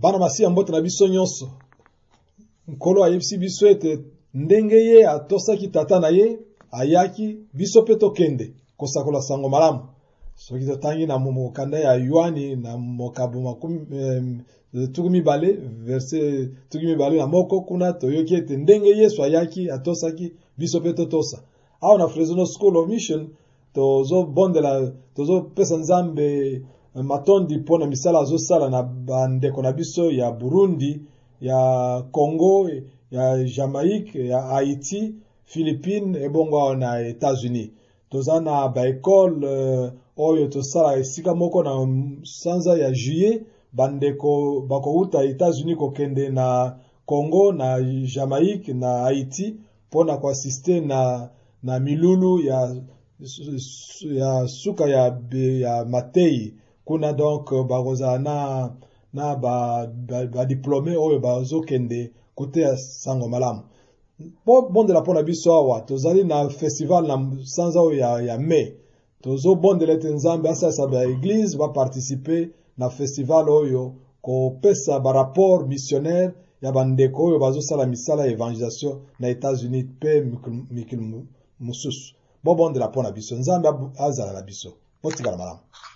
bana masi mbote na biso nyonso nkolo ayebisi biso ete ndenge ye atosaki tata na ye ayaki biso pe tokende kosakola sango malamu soki totangi na mokanda ya Yohani na mokabo tukumi bale verset tukumi bale na moko kuna toyoki ete ndenge Yesu ayaki atosaki biso pe totosa aho na Fresno School of Mission tozo bondela tozo pesa nzambe matondi pona misala azosala na bandeko na biso ya Burundi ya Congo ya Jamaïque ya Haïti Philippines ebongo na États-Unis tozana ba école oyo tosala esika moko na sanza ya juillet bandeko bakouta États-Unis kokende na Congo na Jamaïque na Haïti pona ko assister na milulu ya suka ya Matei kuna donc baroza na ba diplômé oyo bazokende kote ya sango malamu bondela pona biso awa tozali na festival na sanza oyo ya mai tozo bondela ete nzambe asasa ba église va participer na festival oyo ko pesa ba rapport missionnaire ya bandeko oyo bazosala misala evangelisation na États-Unis pe mikil mususu bondela pona biso nzambe azala na biso motikala malamu